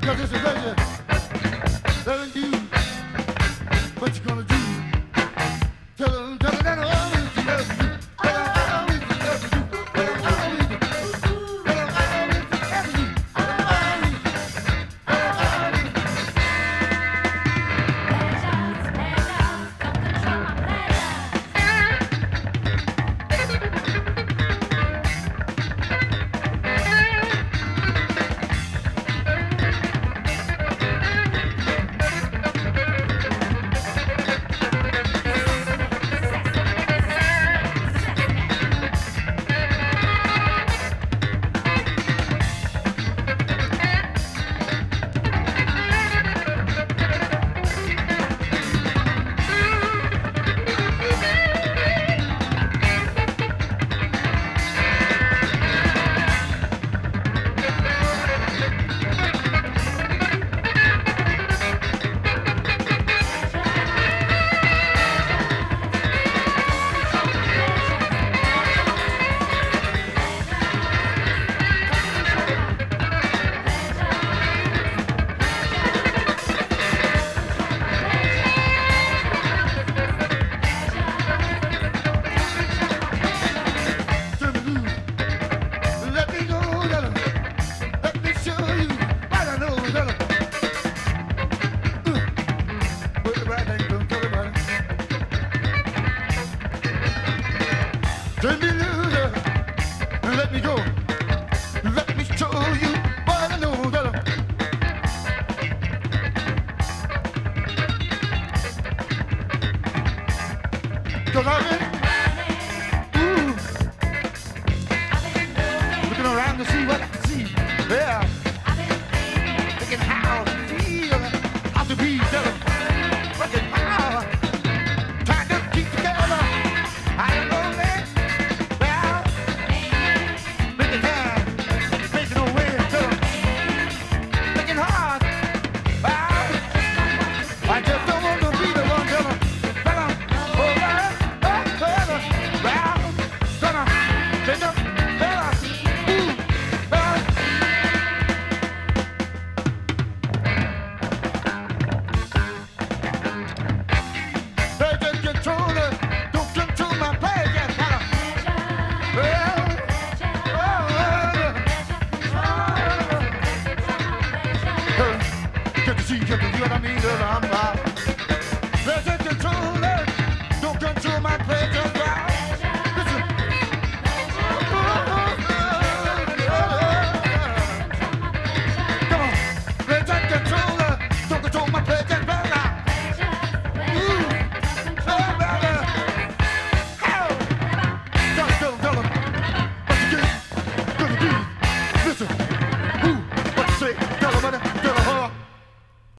'Cause it's a pleasure loving you. What you gonna do? Tell her that I always love you. Tell her I always love you. Tell her I always love you. Tell her I always love you. Tell her I always turn me loose and let me go. Let me show you what I know, girl. 'Cause I've been looking around to see what I can see. Yeah, thinking how to feel, how to be, girl. Looking how, trying to keep together. I don't know that. You what I mean? 'Cause I'm not. Pleasure controller, don't control my pleasure.